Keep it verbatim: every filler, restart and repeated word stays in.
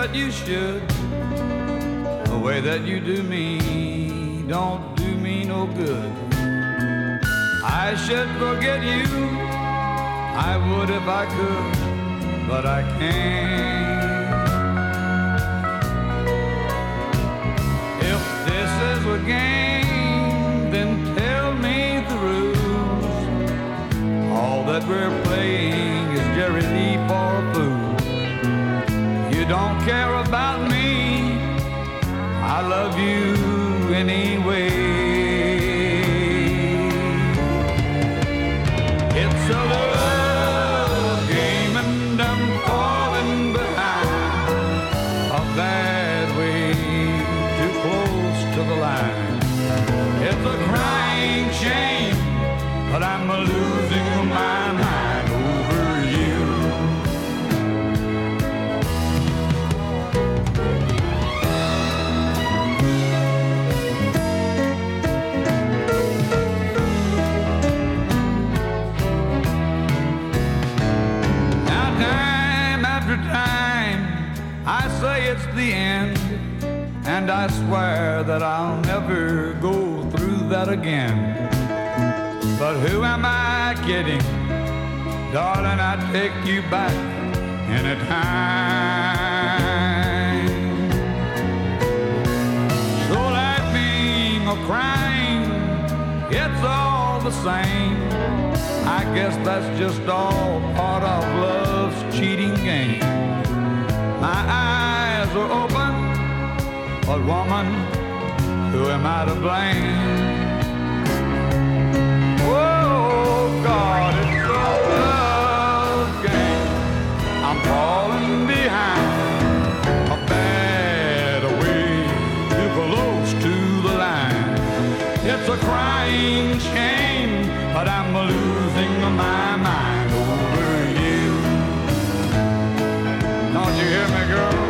that you should. The way that you do me don't do me no good. I should forget you, I would if I could, but I can't. If this is a game, then tell me the rules. All that we're playing is Jerry Lee for a fool. You don't care about me, I love you anyway. It's a love game and I'm falling behind. A bad way too close to the line. It's a crying shame, but I'm losing my mind over you. I say it's the end, and I swear that I'll never go through that again. But who am I kidding? Darling, I'd take you back anytime. So laughing or crying, it's all the same. I guess that's just all part of love's cheating game. My eyes are open, but woman, who am I to blame? Oh God, it's a love game. I'm falling behind, a bad way too close to the line. It's a crying shame, but I'm losing my mind over you. Don't you hear me, girl?